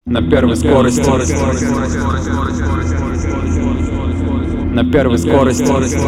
На первой скорости. На первой скорости.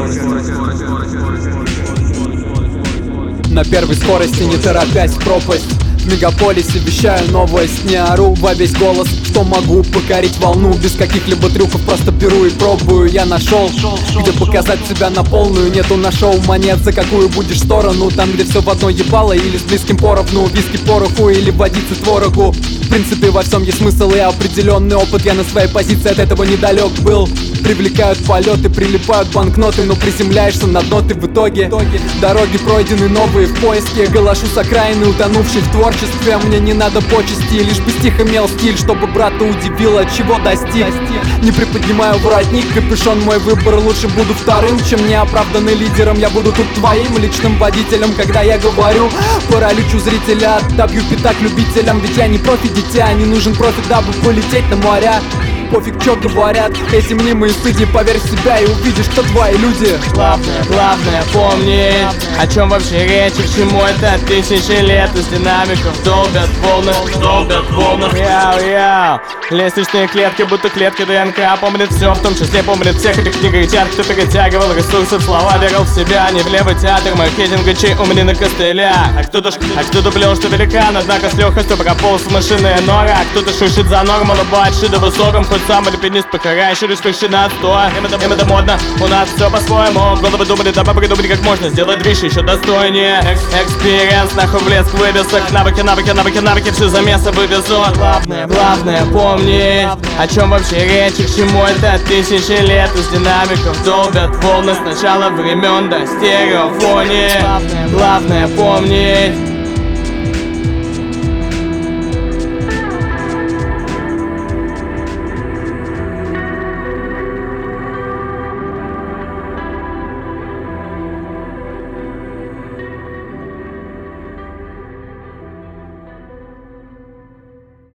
На первой скорости, не торопясь в пропасть. В мегаполисе вещаю новость, не ору во весь голос, что могу покорить волну без каких-либо трюков, просто беру и пробую. Я нашел, где показать себя на полную. Нету на шоу монет, за какую будешь сторону. Там, где все в одно ебало или с близким поровну. Виски пороху или водицы творогу. В принципе, во всем есть смысл и определенный опыт. Я на своей позиции от этого недалек был. Привлекают полеты, прилипают банкноты, но приземляешься на дно ты в итоге. Дороги пройдены новые в поиске. Галашу с окраины, утонувший в творчестве. Мне не надо почести, лишь бы стих имел стиль, чтобы брата удивило, чего достиг. Не приподнимаю воротник, капюшон мой выбор. Лучше буду вторым, чем неоправданный лидером. Я буду тут твоим личным водителем, когда я говорю. Параличу зрителя, отобью пятак любителям. Ведь я не профи, дитя, не нужен профи, дабы полететь на моря. Пофиг, что говорят эти мнимые стыди. Поверь в себя и увидишь, кто твои люди. Главное помнить, о чем вообще речь и к чему это. Тысячи лет из динамиков долбят волны. Яу-яу, лестничные клетки, будто клетки ДНК. Помнит все, в том числе помнит всех этих книгоедят. Кто перетягивал ресурсы в слова, верил в себя. Не в левый театр маркетинга, чей умни на костылях. А кто-то плел, что великан, однако с легкостью прополз в машинные норы. А кто-то шушит за норму, лобает шида высоком. Хоть сам альпинист, покоряй шире спешина отстой. Им это модно, у нас все по-своему. Головы думали, давай придумали, как можно сделать движ еще достойнее. Экспириенс, нахуй в леск вывесок. Навыки, все замеса вывезут. Главное помнить, о чем вообще речь и к чему это. Тысячи лет из динамиков долбят волны с начала времен до стереофонии. Главное помнить,